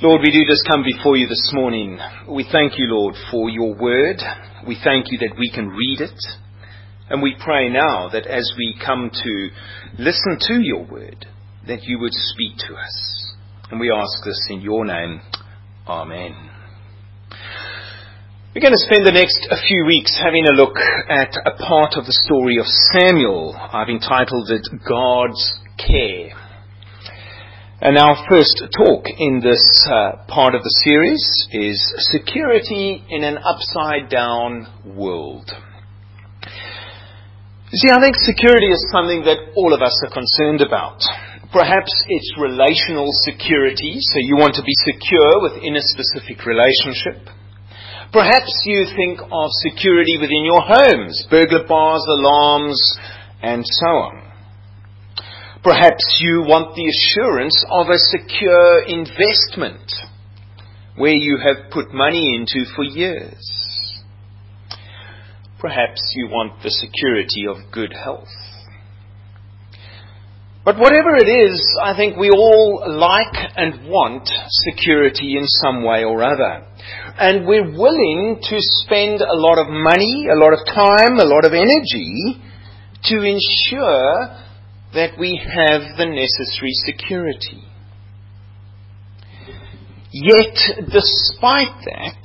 Lord, we do just come before you this morning. We thank you, Lord, for your word. We thank you that we can read it. And we pray now that as we come to listen to your word, that you would speak to us. And we ask this in your name. Amen. We're going to spend the next few weeks having a look at a part of the story of Samuel. I've entitled it God's Care. And our first talk in this part of the series is security in an upside-down world. You see, I think security is something that all of us are concerned about. Perhaps it's relational security, so you want to be secure within a specific relationship. Perhaps you think of security within your homes, burglar bars, alarms, and so on. Perhaps you want the assurance of a secure investment where you have put money into for years. Perhaps you want the security of good health. But whatever it is, I think we all like and want security in some way or other. And we're willing to spend a lot of money, a lot of time, a lot of energy to ensure that we have the necessary security. Yet, despite that,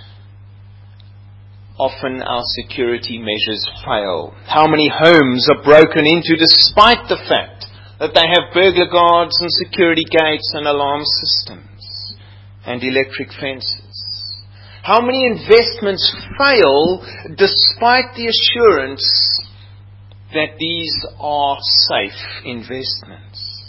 often our security measures fail. How many homes are broken into despite the fact that they have burglar guards and security gates and alarm systems and electric fences? How many investments fail despite the assurance that these are safe investments?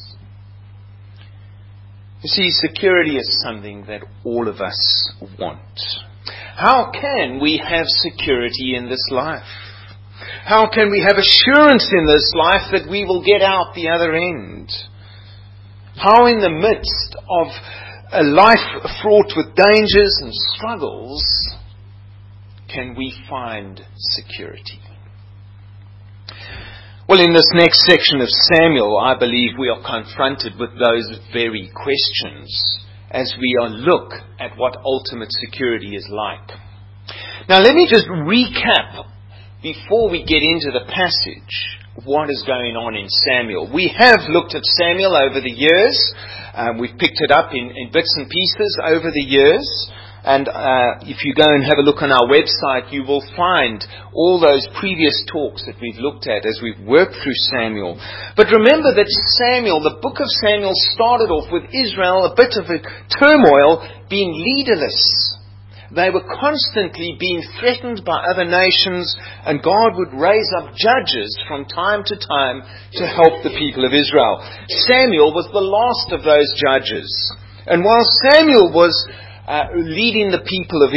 You see, security is something that all of us want. How can we have security in this life? How can we have assurance in this life that we will get out the other end? How in the midst of a life fraught with dangers and struggles can we find security? Well, in this next section of Samuel, I believe we are confronted with those very questions as we look at what ultimate security is like. Now, let me just recap before we get into the passage what is going on in Samuel. We have looked at Samuel over the years. We've picked it up in bits and pieces over the years. And if you go and have a look on our website, you will find all those previous talks that we've looked at as we've worked through Samuel. But remember that Samuel, the book of Samuel, started off with Israel a bit of a turmoil, being leaderless. They were constantly being threatened by other nations, and God would raise up judges from time to time to help the people of Israel. Samuel was the last of those judges. And while Samuel was leading the people of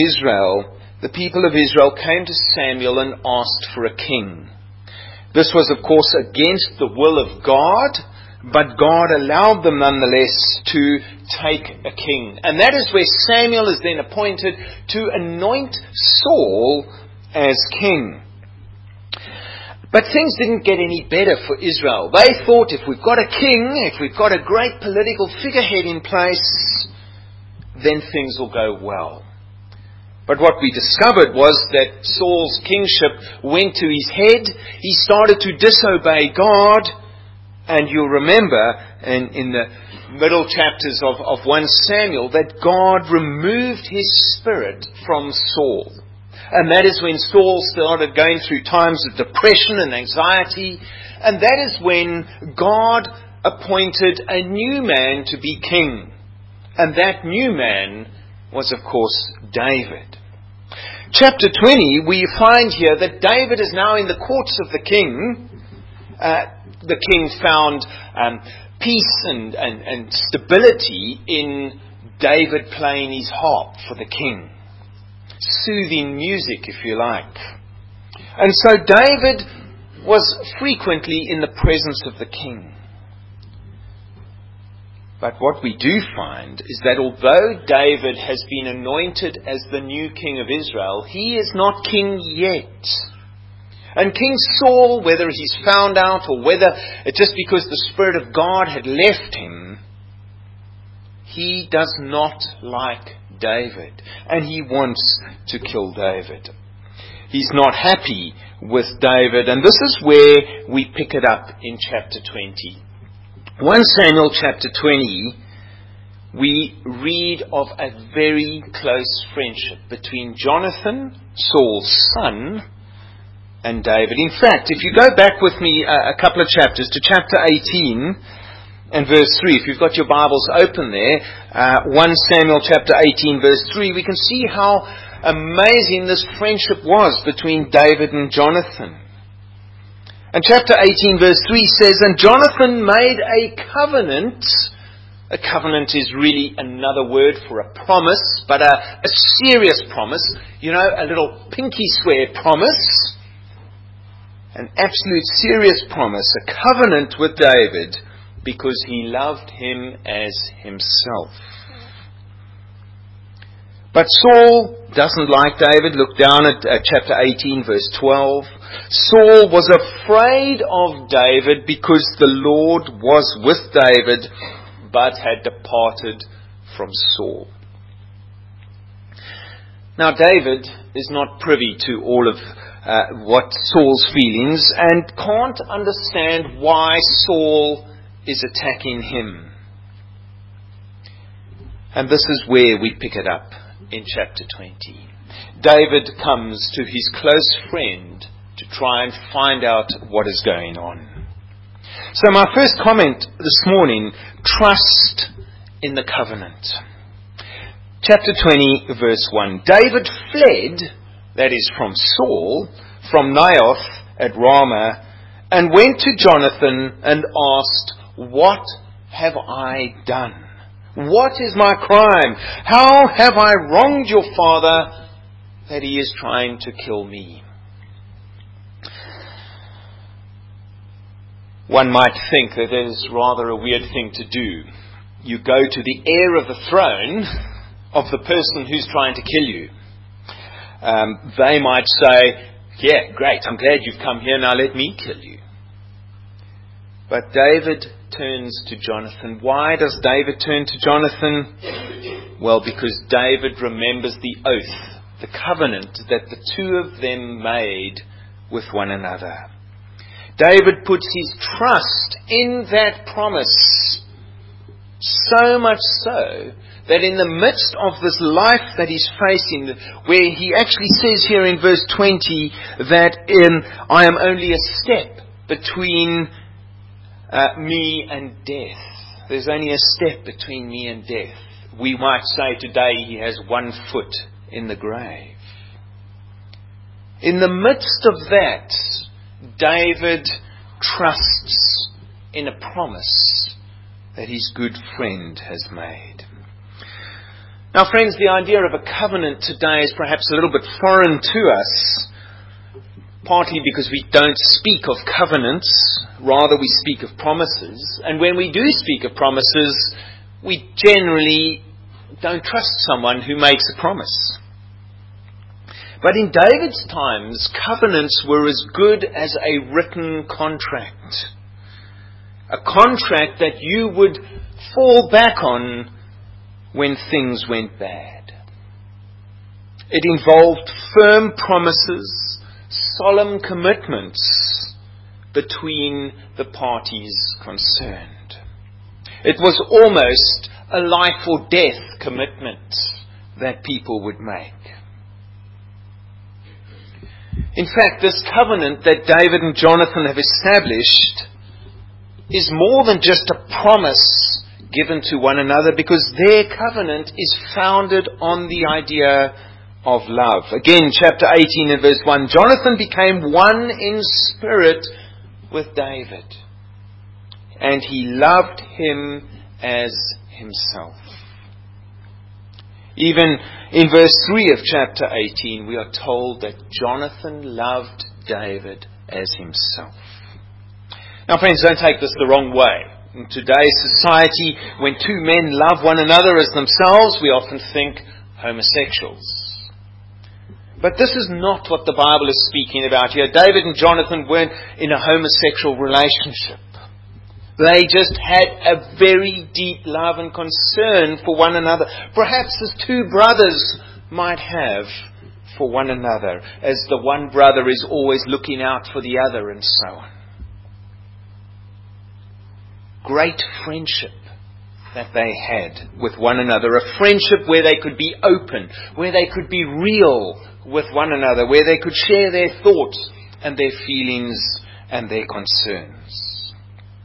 Israel came to Samuel and asked for a king. This was, of course, against the will of God, but God allowed them nonetheless to take a king. And that is where Samuel is then appointed to anoint Saul as king. But things didn't get any better for Israel. They thought, if we've got a king, if we've got a great political figurehead in place, then things will go well. But what we discovered was that Saul's kingship went to his head. He started to disobey God. And you'll remember in the middle chapters of 1 Samuel that God removed his spirit from Saul. And that is when Saul started going through times of depression and anxiety. And that is when God appointed a new man to be king. And that new man was, of course, David. Chapter 20, we find here that David is now in the courts of the king. The king found peace and stability in David playing his harp for the king. Soothing music, if you like. And so David was frequently in the presence of the king. But what we do find is that although David has been anointed as the new king of Israel, he is not king yet. And King Saul, whether he's found out or whether it's just because the Spirit of God had left him, he does not like David, and he wants to kill David. He's not happy with David, and this is where we pick it up in chapter 20. 1 Samuel chapter 20, we read of a very close friendship between Jonathan, Saul's son, and David. In fact, if you go back with me a couple of chapters to chapter 18 and verse 3, if you've got your Bibles open there, 1 Samuel chapter 18 verse 3, we can see how amazing this friendship was between David and Jonathan. And chapter 18 verse 3 says, "And Jonathan made a covenant." A covenant is really another word for a promise, but a serious promise. You know, a little pinky swear promise. An absolute serious promise. A covenant with David because he loved him as himself. But Saul doesn't like David. Look down at chapter 18 verse 12. Saul was afraid of David because the Lord was with David, but had departed from Saul. Now David is not privy to all of what Saul's feelings, and can't understand why Saul is attacking him. And this is where we pick it up in chapter 20. David comes to his close friend to try and find out what is going on. So my first comment this morning, trust in the covenant. Chapter 20, verse 1. David fled, that is from Saul, from Naioth at Ramah, and went to Jonathan and asked, "What have I done? What is my crime? How have I wronged your father that he is trying to kill me?" One might think that it is rather a weird thing to do. You go to the heir of the throne of the person who's trying to kill you. They might say, "Yeah, great, I'm glad you've come here, now let me kill you." But David turns to Jonathan. Why does David turn to Jonathan? Well, because David remembers the oath, the covenant that the two of them made with one another. David puts his trust in that promise, so much so that in the midst of this life that he's facing, where he actually says here in verse 20 that I am only a step between me and death. There's only a step between me and death. We might say today he has 1 foot in the grave. In the midst of that, David trusts in a promise that his good friend has made. Now, friends, the idea of a covenant today is perhaps a little bit foreign to us, partly because we don't speak of covenants, rather we speak of promises. And when we do speak of promises, we generally don't trust someone who makes a promise. But in David's times, covenants were as good as a written contract. A contract that you would fall back on when things went bad. It involved firm promises, solemn commitments between the parties concerned. It was almost a life or death commitment that people would make. In fact, this covenant that David and Jonathan have established is more than just a promise given to one another, because their covenant is founded on the idea of love. Again, chapter 18 and verse 1, Jonathan became one in spirit with David, and he loved him as himself. Even in verse 3 of chapter 18, we are told that Jonathan loved David as himself. Now, friends, don't take this the wrong way. In today's society, when two men love one another as themselves, we often think homosexuals. But this is not what the Bible is speaking about here. David and Jonathan weren't in a homosexual relationship. They just had a very deep love and concern for one another, perhaps as two brothers might have for one another, as the one brother is always looking out for the other and so on. Great friendship that they had with one another. A friendship where they could be open, where they could be real with one another, where they could share their thoughts and their feelings and their concerns.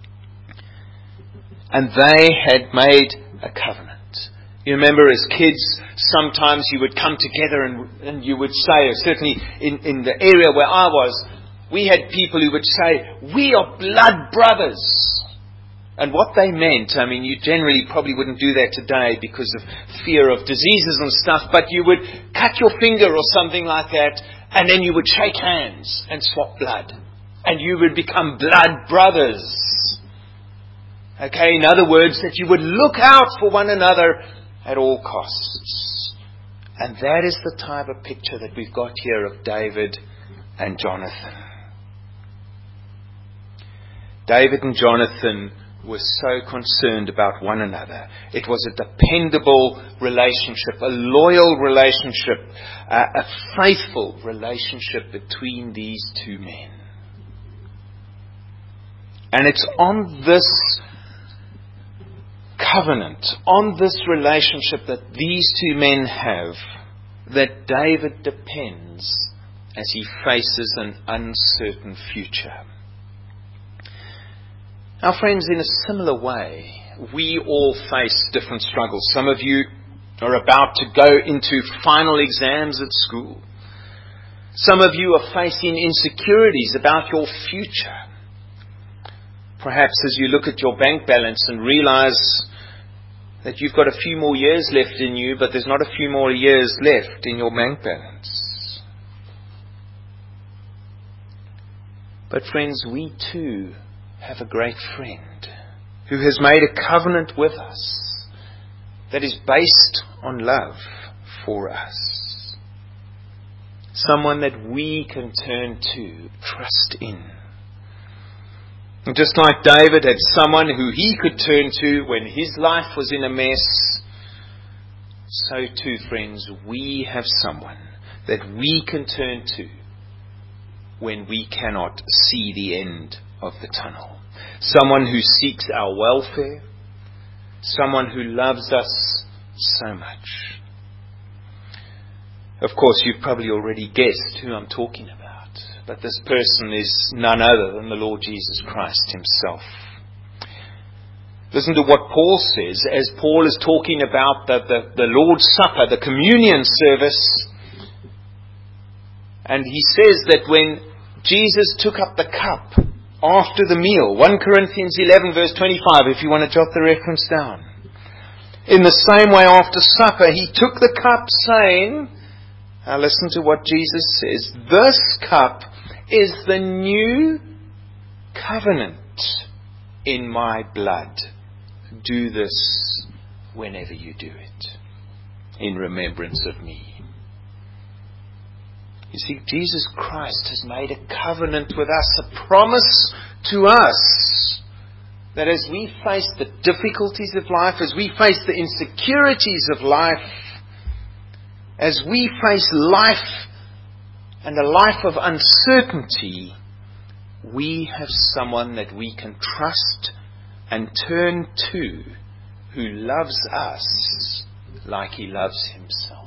And they had made a covenant. You remember as kids, sometimes you would come together and you would say, certainly in the area where I was, we had people who would say, we are blood brothers. And what they meant, I mean, you generally probably wouldn't do that today because of fear of diseases and stuff, but you would cut your finger or something like that, and then you would shake hands and swap blood. And you would become blood brothers. Okay, in other words, that you would look out for one another at all costs. And that is the type of picture that we've got here of David and Jonathan. David and Jonathan were so concerned about one another. It was a dependable relationship, a loyal relationship, a faithful relationship between these two men. And it's on this covenant, on this relationship that these two men have, that David depends as he faces an uncertain future. Now, friends, in a similar way, we all face different struggles. Some of you are about to go into final exams at school. Some of you are facing insecurities about your future. Perhaps as you look at your bank balance and realize that you've got a few more years left in you, but there's not a few more years left in your bank balance. But friends, we too have a great friend who has made a covenant with us that is based on love for us. Someone that we can turn to, trust in. And just like David had someone who he could turn to when his life was in a mess, so too, friends, we have someone that we can turn to when we cannot see the end of the tunnel. Someone who seeks our welfare. Someone who loves us so much. Of course, you've probably already guessed who I'm talking about. But this person is none other than the Lord Jesus Christ himself. Listen to what Paul says as Paul is talking about the Lord's Supper, the communion service. And he says that when Jesus took up the cup after the meal, 1 Corinthians 11 verse 25, if you want to jot the reference down. In the same way after supper, he took the cup saying, now listen to what Jesus says, this cup is the new covenant in my blood. Do this whenever you do it, in remembrance of me. You see, Jesus Christ has made a covenant with us, a promise to us, that as we face the difficulties of life, as we face the insecurities of life, as we face life and a life of uncertainty, we have someone that we can trust and turn to who loves us like he loves himself.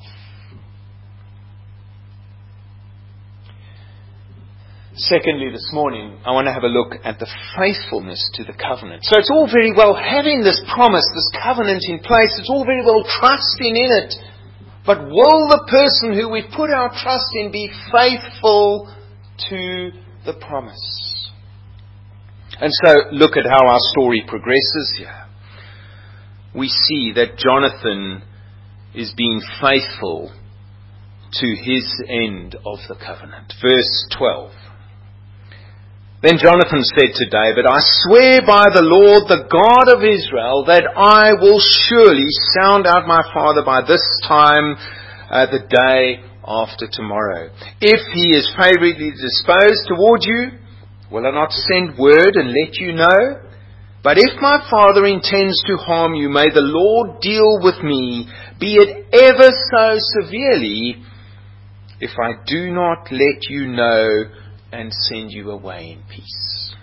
Secondly, this morning, I want to have a look at the faithfulness to the covenant. So it's all very well having this promise, this covenant in place. It's all very well trusting in it. But will the person who we put our trust in be faithful to the promise? And so look at how our story progresses here. We see that Jonathan is being faithful to his end of the covenant. Verse 12. Then Jonathan said to David, I swear by the Lord, the God of Israel, that I will surely sound out my father by this time, the day after tomorrow. If he is favourably disposed toward you, will I not send word and let you know? But if my father intends to harm you, may the Lord deal with me, be it ever so severely, if I do not let you know and send you away in peace.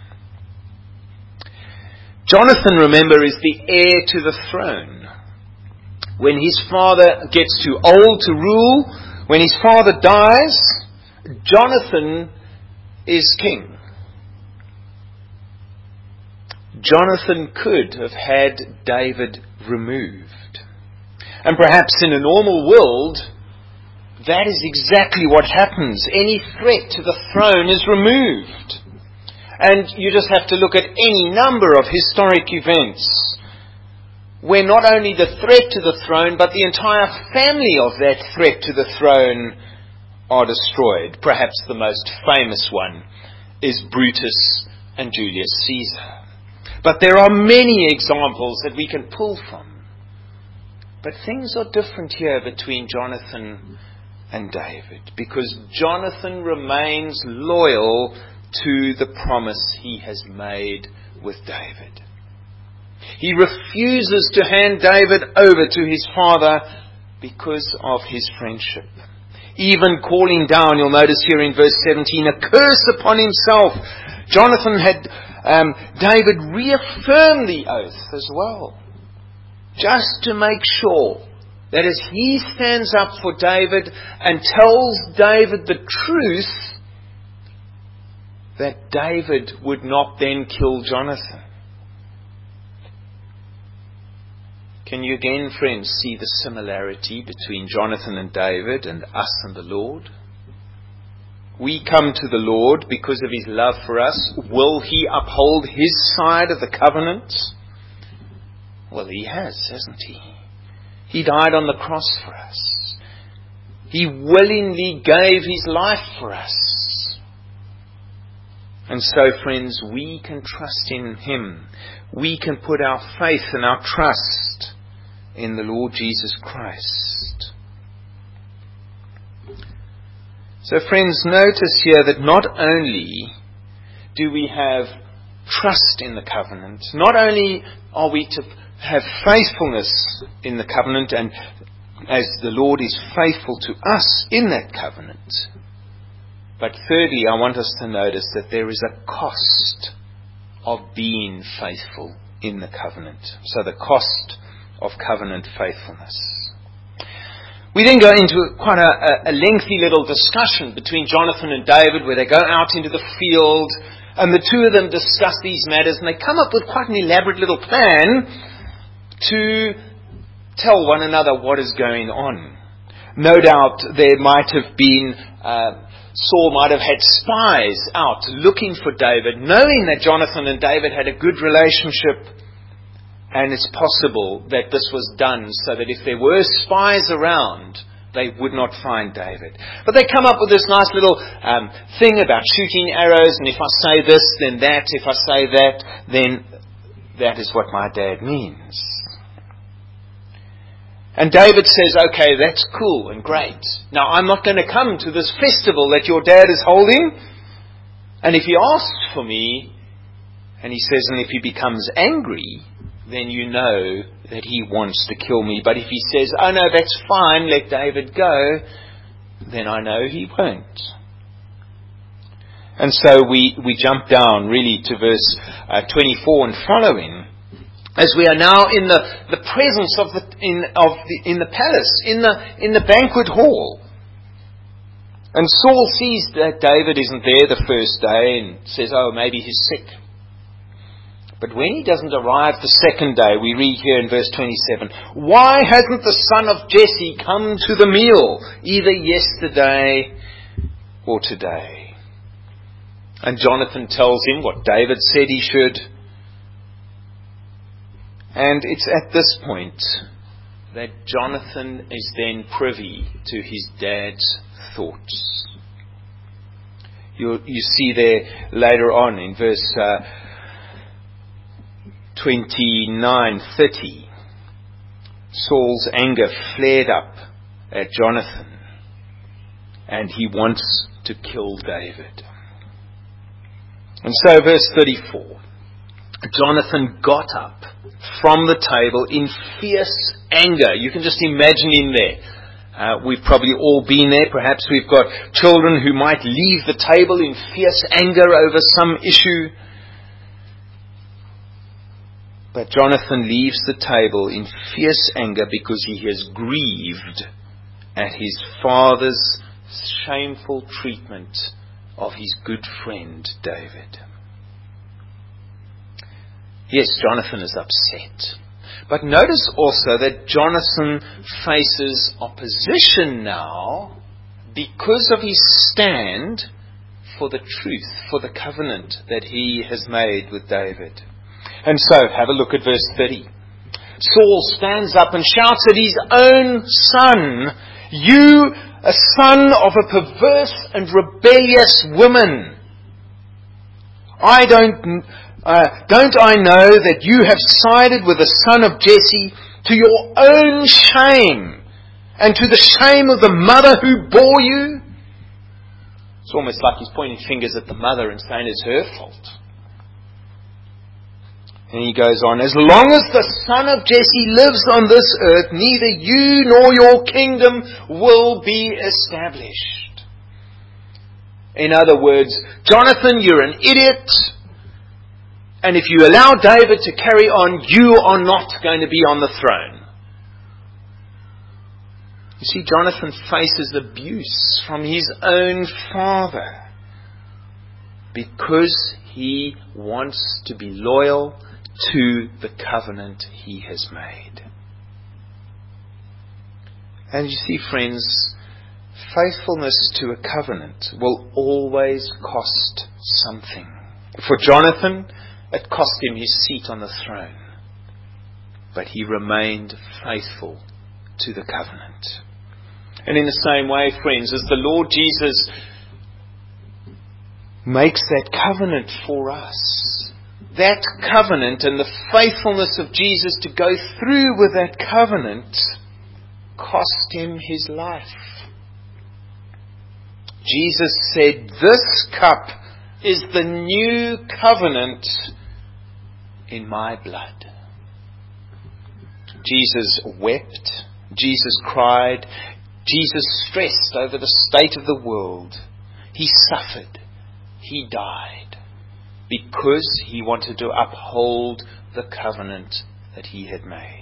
Jonathan, remember, is the heir to the throne. When his father gets too old to rule, when his father dies, Jonathan is king. Jonathan could have had David removed. And perhaps in a normal world, that is exactly what happens. Any threat to the throne is removed. And you just have to look at any number of historic events where not only the threat to the throne, but the entire family of that threat to the throne are destroyed. Perhaps the most famous one is Brutus and Julius Caesar. But there are many examples that we can pull from. But things are different here between Jonathan and David, because Jonathan remains loyal to the promise he has made with David. He refuses to hand David over to his father because of his friendship. Even calling down, you'll notice here in verse 17, a curse upon himself. Jonathan had David reaffirm the oath as well, just to make sure that as he stands up for David and tells David the truth, that David would not then kill Jonathan. Can you again, friends, see the similarity between Jonathan and David and us and the Lord? We come to the Lord because of His love for us. Will He uphold His side of the covenant? Well, He has, hasn't He? He died on the cross for us. He willingly gave His life for us. And so, friends, we can trust in Him. We can put our faith and our trust in the Lord Jesus Christ. So, friends, notice here that not only do we have trust in the covenant, not only are we to have faithfulness in the covenant, and as the Lord is faithful to us in that covenant, but thirdly, I want us to notice that there is a cost of being faithful in the covenant. So the cost of covenant faithfulness. We then go into quite a lengthy little discussion between Jonathan and David, where they go out into the field and the two of them discuss these matters, and they come up with quite an elaborate little plan to tell one another what is going on. No doubt there might have been Saul might have had spies out looking for David, knowing that Jonathan and David had a good relationship. And it's possible that this was done so that if there were spies around, they would not find David. But they come up with this nice little thing about shooting arrows, and if I say this, then that. If I say that, then that is what my dad means. And David says, okay, that's cool and great. Now, I'm not going to come to this festival that your dad is holding. And if he asks for me, and he says, and if he becomes angry, then you know that he wants to kill me. But if he says, oh no, that's fine, let David go, then I know he won't. And so we jump down really to verse 24 and following, as we are now in the presence of in the palace, in the banquet hall. And Saul sees that David isn't there the first day and says, oh, maybe he's sick. But when he doesn't arrive the second day, we read here in verse 27, why hasn't the son of Jesse come to the meal, either yesterday or today? And Jonathan tells him what David said he should. And it's at this point that Jonathan is then privy to his dad's thoughts. You see there later on in verse 29:30, Saul's anger flared up at Jonathan, and he wants to kill David. And so verse 34, Jonathan got up from the table in fierce anger. You can just imagine him there. We've probably all been there. Perhaps we've got children who might leave the table in fierce anger over some issue. But Jonathan leaves the table in fierce anger because he has grieved at his father's shameful treatment of his good friend David. Yes, Jonathan is upset. But notice also that Jonathan faces opposition now because of his stand for the truth, for the covenant that he has made with David. And so, have a look at verse 30. Saul stands up and shouts at his own son, "You, a son of a perverse and rebellious woman. Don't I know that you have sided with the son of Jesse to your own shame and to the shame of the mother who bore you?" It's almost like he's pointing fingers at the mother and saying it's her fault. And he goes on, "As long as the son of Jesse lives on this earth, neither you nor your kingdom will be established." In other words, Jonathan, you're an idiot. And if you allow David to carry on, you are not going to be on the throne. You see, Jonathan faces abuse from his own father because he wants to be loyal to the covenant he has made. And you see, friends, faithfulness to a covenant will always cost something. For Jonathan, it cost him his seat on the throne. But he remained faithful to the covenant. And in the same way, friends, as the Lord Jesus makes that covenant for us, that covenant and the faithfulness of Jesus to go through with that covenant cost him his life. Jesus said, "This cup is the new covenant in my blood." Jesus wept. Jesus cried. Jesus stressed over the state of the world. He suffered. He died because he wanted to uphold the covenant that he had made.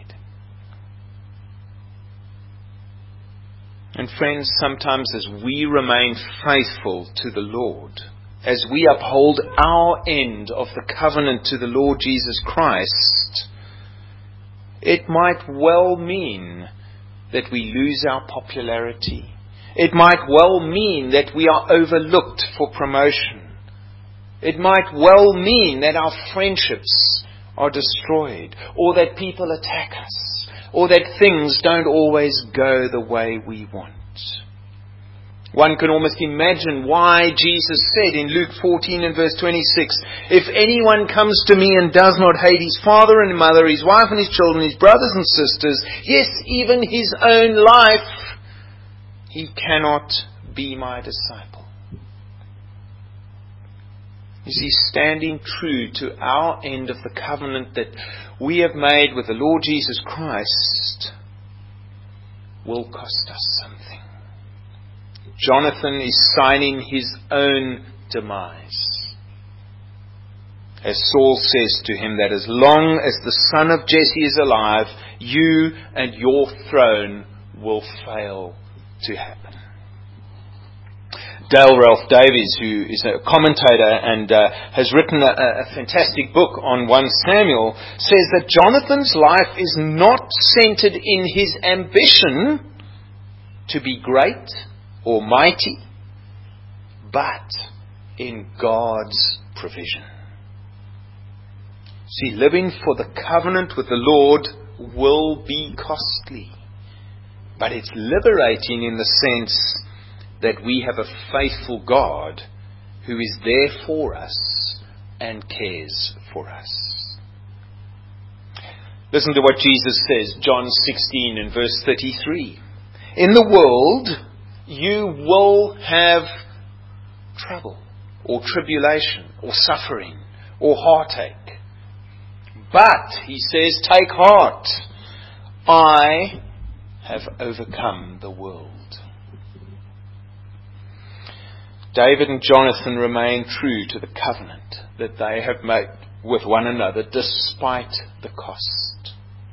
And friends, sometimes as we remain faithful to the Lord, as we uphold our end of the covenant to the Lord Jesus Christ, it might well mean that we lose our popularity. It might well mean that we are overlooked for promotion. It might well mean that our friendships are destroyed, or that people attack us, or that things don't always go the way we want. One can almost imagine why Jesus said in Luke 14 and verse 26, "If anyone comes to me and does not hate his father and mother, his wife and his children, his brothers and sisters, yes, even his own life, he cannot be my disciple." You see, standing true to our end of the covenant that we have made with the Lord Jesus Christ will cost us something. Jonathan is signing his own demise. As Saul says to him that as long as the son of Jesse is alive, you and your throne will fail to happen. Dale Ralph Davies, who is a commentator and has written a fantastic book on 1 Samuel, says that Jonathan's life is not centered in his ambition to be great or mighty, but in God's provision. See, living for the covenant with the Lord will be costly, but it's liberating in the sense that we have a faithful God who is there for us and cares for us. Listen to what Jesus says, John 16 and verse 33. "In the world you will have trouble or tribulation or suffering or heartache. But, he says, take heart. I have overcome the world. David and Jonathan remain true to the covenant that they have made with one another despite the cost.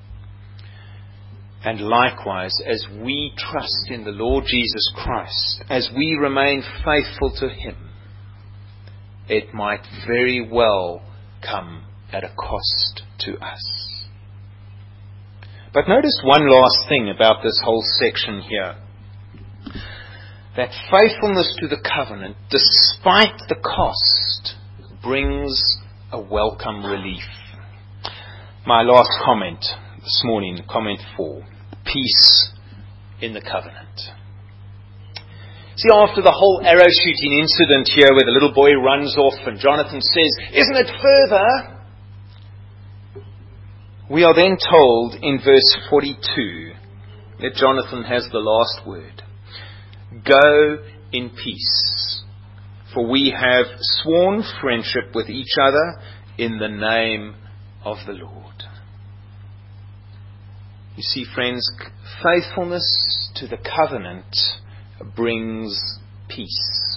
And likewise, as we trust in the Lord Jesus Christ, as we remain faithful to Him, it might very well come at a cost to us. But notice one last thing about this whole section here. That faithfulness to the covenant, despite the cost, brings a welcome relief. My last comment this morning, comment 4. Peace in the covenant. See, after the whole arrow shooting incident here where the little boy runs off and Jonathan says, "Isn't it further?" We are then told in verse 42 that Jonathan has the last word. Go in peace, for we have sworn friendship with each other in the name of the Lord. You see, friends, faithfulness to the covenant brings peace.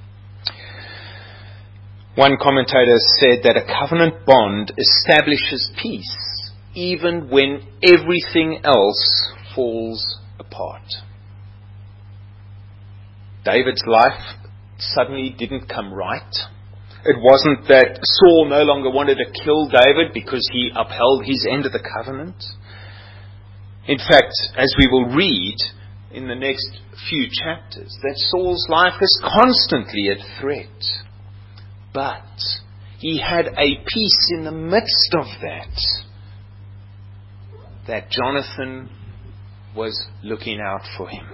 One commentator said that a covenant bond establishes peace even when everything else falls apart. David's life suddenly didn't come right. It wasn't that Saul no longer wanted to kill David because he upheld his end of the covenant. In fact, as we will read in the next few chapters, that Saul's life is constantly at threat. But he had a peace in the midst of that Jonathan was looking out for him.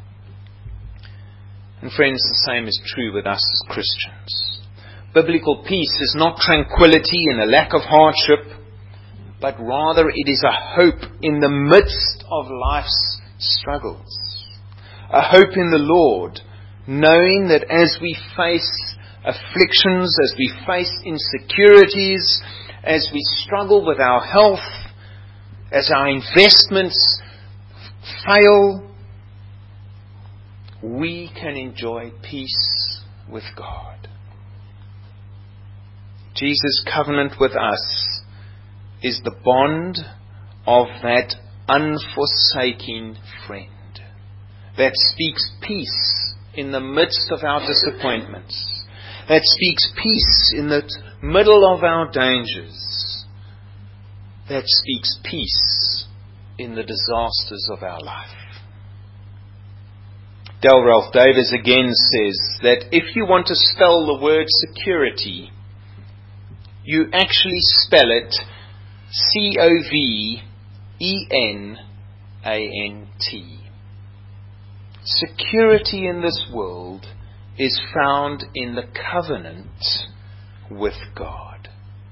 And friends, the same is true with us as Christians. Biblical peace is not tranquility and a lack of hardship, but rather it is a hope in the midst of life's struggles. A hope in the Lord, knowing that as we face afflictions, as we face insecurities, as we struggle with our health, as our investments fail, we can enjoy peace with God. Jesus' covenant with us is the bond of that unforsaking friend that speaks peace in the midst of our disappointments, that speaks peace in the middle of our dangers, that speaks peace in the disasters of our life. Del Ralph Davis again says that if you want to spell the word security, you actually spell it Covenant. Security in this world is found in the covenant with God.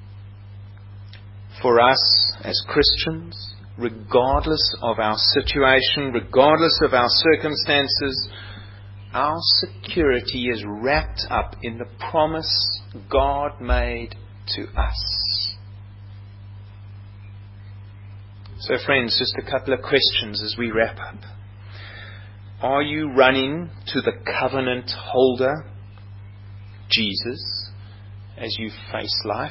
For us as Christians, regardless of our situation, regardless of our circumstances, our security is wrapped up in the promise God made to us. So friends, just a couple of questions as we wrap up. Are you running to the covenant holder, Jesus, as you face life?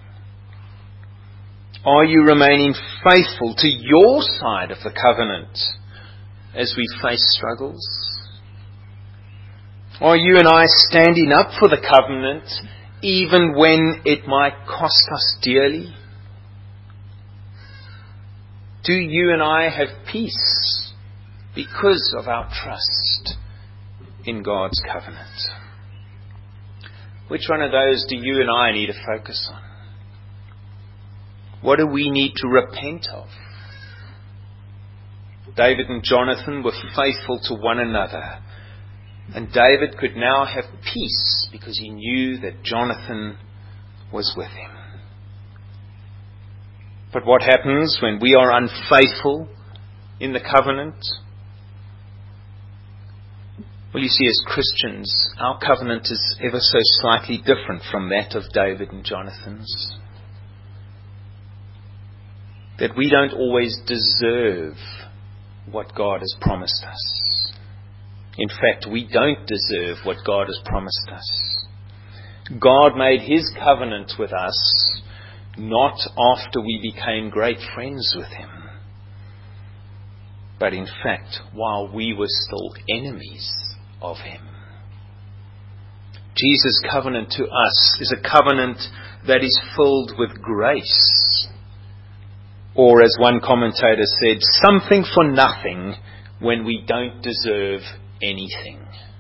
Are you remaining faithful to your side of the covenant as we face struggles? Are you and I standing up for the covenant even when it might cost us dearly? Do you and I have peace because of our trust in God's covenant? Which one of those do you and I need to focus on? What do we need to repent of? David and Jonathan were faithful to one another, and David could now have peace because he knew that Jonathan was with him. But what happens when we are unfaithful in the covenant? Well, you see, as Christians, our covenant is ever so slightly different from that of David and Jonathan's. that we don't always deserve what God has promised us. In fact, we don't deserve what God has promised us. God made His covenant with us not after we became great friends with Him, but in fact while we were still enemies of Him. Jesus' covenant to us is a covenant that is filled with grace. Or as one commentator said, something for nothing when we don't deserve anything.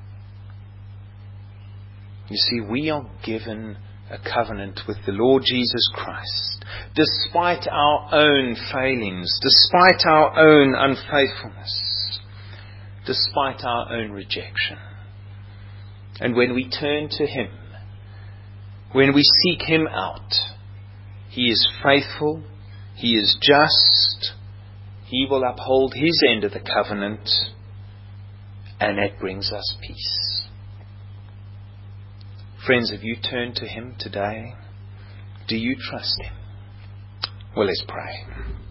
You see, we are given a covenant with the Lord Jesus Christ, despite our own failings, despite our own unfaithfulness, despite our own rejection. And when we turn to Him, when we seek Him out, He is faithful, He is just, He will uphold His end of the covenant, and that brings us peace. Friends, have you turned to Him today? Do you trust Him? Well, let's pray.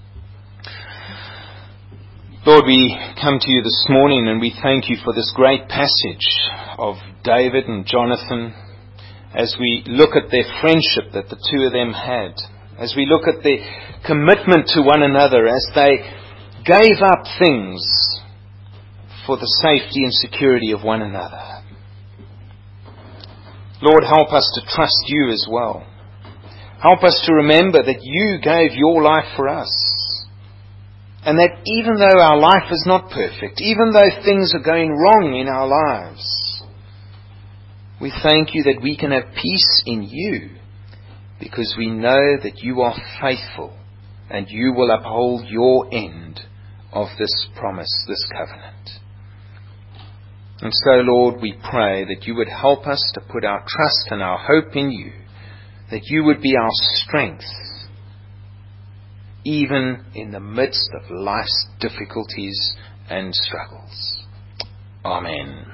Lord, we come to you this morning and we thank you for this great passage of David and Jonathan as we look at their friendship that the two of them had, as we look at their commitment to one another, as they gave up things for the safety and security of one another. Lord, help us to trust you as well. Help us to remember that you gave your life for us. And that even though our life is not perfect, even though things are going wrong in our lives, we thank you that we can have peace in you because we know that you are faithful and you will uphold your end of this promise, this covenant. And so, Lord, we pray that you would help us to put our trust and our hope in you, that you would be our strength, even in the midst of life's difficulties and struggles. Amen.